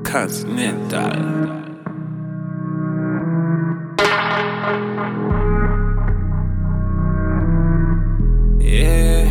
Continental. Yeah.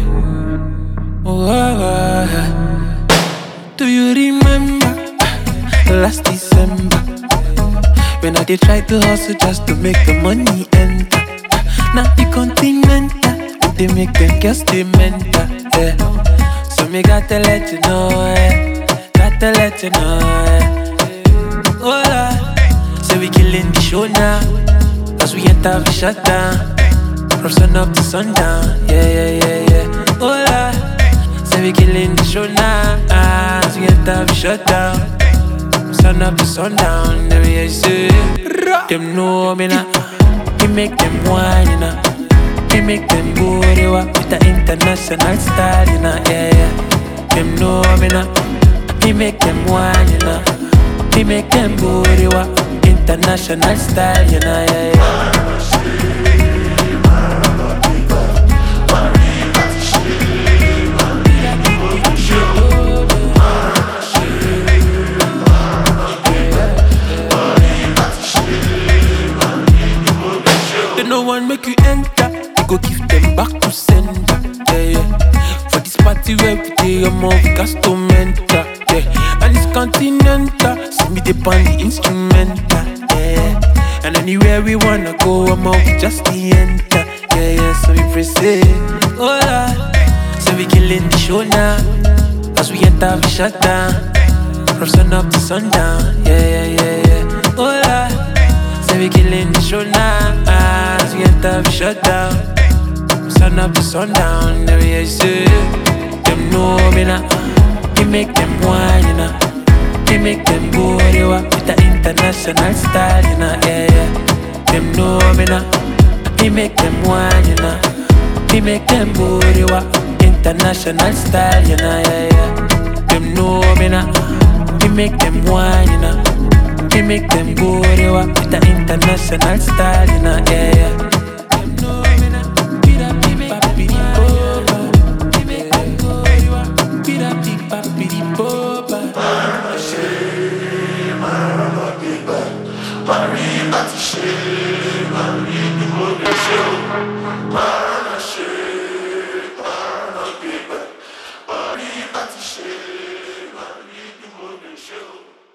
Do you remember last December when I did try to hustle just to make the money enter? Now the continental, they make them girls stay mental. Yeah. So me gotta let you know, gotta let you know. Oh Lord, so we killing the show now. As we enter, we shut down. From sun up to sundown, yeah. Oh Lord, say we killing the show now. As we enter, we shut down. From sun up to sundown, then we say them know me now. We make them whine, you know. We make them go to work with the international style, you know, yeah. Them know me now. We make them whine, you know. We make them go to work international style, you know, yeah. No one make you enter, we go give them back to sender, yeah. For this party where we day, I'm off gas to mentor, yeah. And it's continental, see me dip on the instrumental, yeah. And anywhere we wanna go, I'm off just the enter, yeah. So we proceed, oh Lord, so we killing the show now. As we enter, we shut down. From sun up to sundown, yeah. Oh Lord, so we killing the show now. As we enter, we shut down. Sun up to sundown, then we say them know me now. We make them whine, you know. We make them go to work with the international style, you know, yeah. Them know me now. We make them whine, you know. We make them go to work international style, you know, yeah. Them know me now. We make them whine, you know. We make them go to work with the international style, you know, yeah. Them know me now. We make them go to work. Maria,